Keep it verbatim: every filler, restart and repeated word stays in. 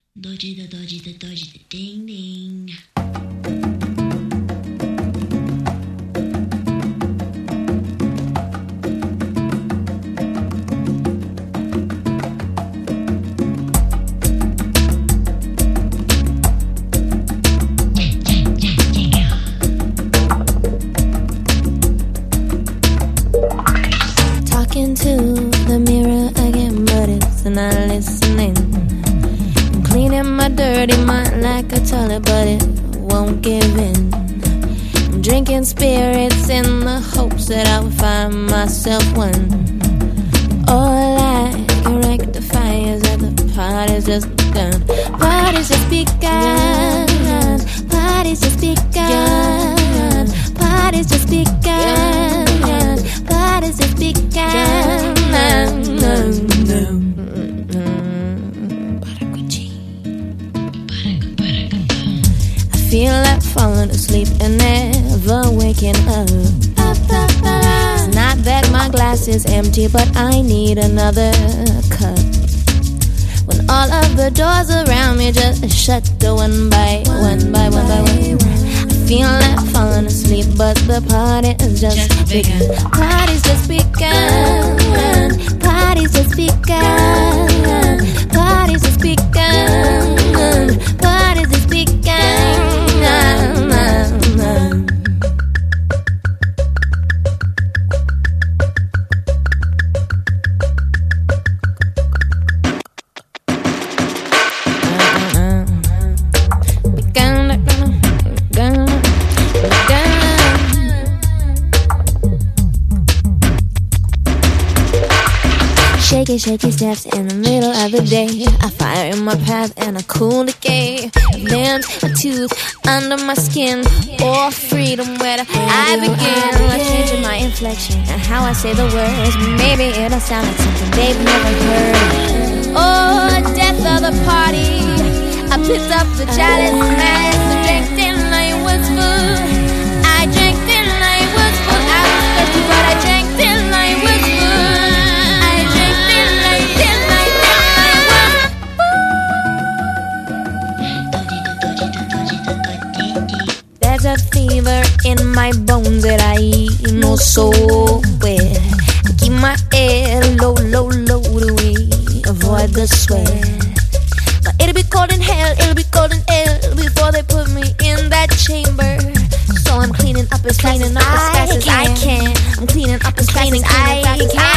Dodgy the dodgy the dodgy the ding ding. Talking to the mirror again, but it's not listening. I'm cleaning my dirty mind like a toilet, but it won't give in. I'm drinking spirits in the hopes that I will find myself one. All I can rectify is that the party's just begun. Party's just begun. Party's just begun. Party's just begun. Party's just begun. I feel like falling asleep and never waking up. It's not that my glass is empty, but I need another cup. When all of the doors around me just shut one by one by one by one. I feel like falling asleep, but the party is just, just begun. Party's just begun. Party's just begun. Party's just begun. Party's just begun. Shaky, shaky steps in the middle of the day. I fire in my path and I cool decay. Land a tooth under my skin, or freedom where I begin. I'm changing my inflection and how I say the words. Maybe it'll sound like something they've never heard. Oh, death of the party. I picked up the chalice and I drank till I was full. I drank till I was full. I was thirsty, but I drank till I was full. There's a fever in my bones that I know so well. I keep my head low, low, low to avoid the sweat. But it'll be cold in hell, it'll be cold in hell before they put me in that chamber. So I'm cleaning up as cleaning up as fast as I can. I'm cleaning up as fast as I can.